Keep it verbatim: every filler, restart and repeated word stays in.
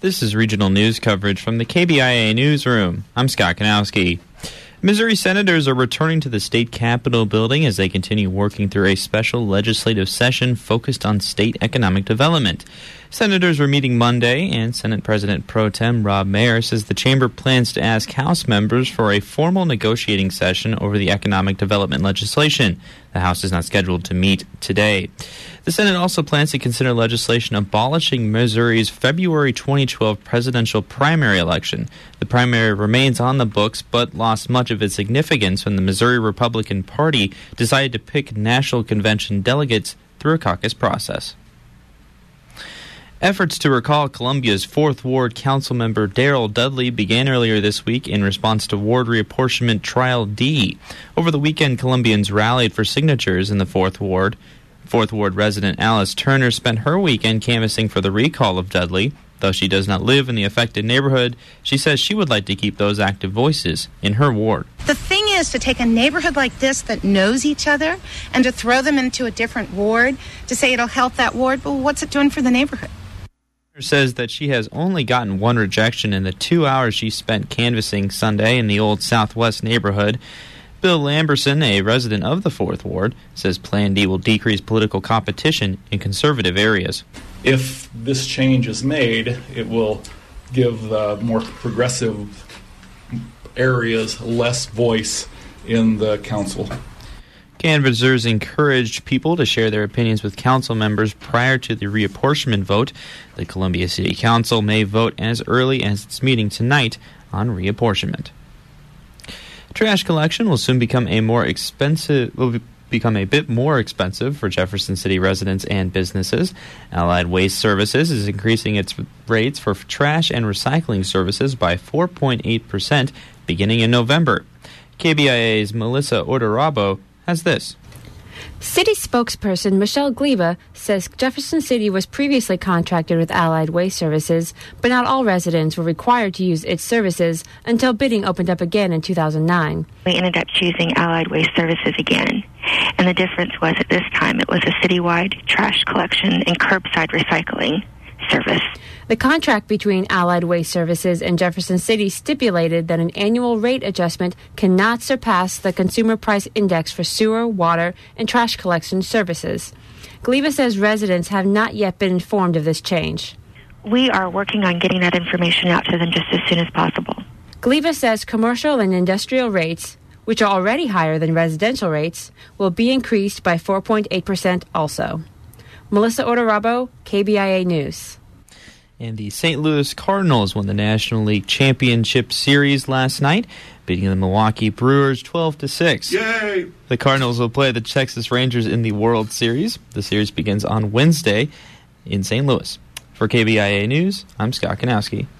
This is regional news coverage from the K B I A newsroom. I'm Scott Kanowski. Missouri senators are returning to the state capitol building as they continue working through a special legislative session focused on state economic development. Senators were meeting Monday, and Senate President Pro Tem Rob Mayer says the chamber plans to ask House members for a formal negotiating session over the economic development legislation. The House is not scheduled to meet today. The Senate also plans to consider legislation abolishing Missouri's February twenty twelve presidential primary election. The primary remains on the books, but lost much of its significance when the Missouri Republican Party decided to pick national convention delegates through a caucus process. Efforts to recall Columbia's fourth Ward Councilmember Daryl Dudley began earlier this week in response to Ward Reapportionment Trial D. Over the weekend, Columbians rallied for signatures in the fourth Ward. fourth Ward resident Alice Turner spent her weekend canvassing for the recall of Dudley. Though she does not live in the affected neighborhood, she says she would like to keep those active voices in her ward. The thing is to take a neighborhood like this that knows each other and to throw them into a different ward to say it'll help that ward. Well, what's it doing for the neighborhood? Says that she has only gotten one rejection in the two hours she spent canvassing Sunday in the old Southwest neighborhood. Bill Lamberson, a resident of the fourth Ward, says Plan D will decrease political competition in conservative areas. If this change is made, it will give uh, more progressive areas less voice in the council. Canvassers encouraged people to share their opinions with council members prior to the reapportionment vote. The Columbia City Council may vote as early as its meeting tonight on reapportionment. Trash collection will soon become a more expensive will become a bit more expensive for Jefferson City residents and businesses. Allied Waste Services is increasing its rates for trash and recycling services by four point eight percent beginning in November. K B I A's Melissa Odorabo has this. City spokesperson Michelle Gleba says Jefferson City was previously contracted with Allied Waste Services, but not all residents were required to use its services until bidding opened up again in two thousand nine. We ended up choosing Allied Waste Services again, and the difference was at this time it was a citywide trash collection and curbside recycling service. The contract between Allied Waste Services and Jefferson City stipulated that an annual rate adjustment cannot surpass the Consumer Price Index for sewer, water, and trash collection services. Gleba says residents have not yet been informed of this change. We are working on getting that information out to them just as soon as possible. Gleba says commercial and industrial rates, which are already higher than residential rates, will be increased by four point eight percent also. Melissa Odorabo, K B I A News. And the Saint Louis Cardinals won the National League Championship Series last night, beating the Milwaukee Brewers twelve to six. Yay! The Cardinals will play the Texas Rangers in the World Series. The series begins on Wednesday in Saint Louis. For K B I A News, I'm Scott Kanowski.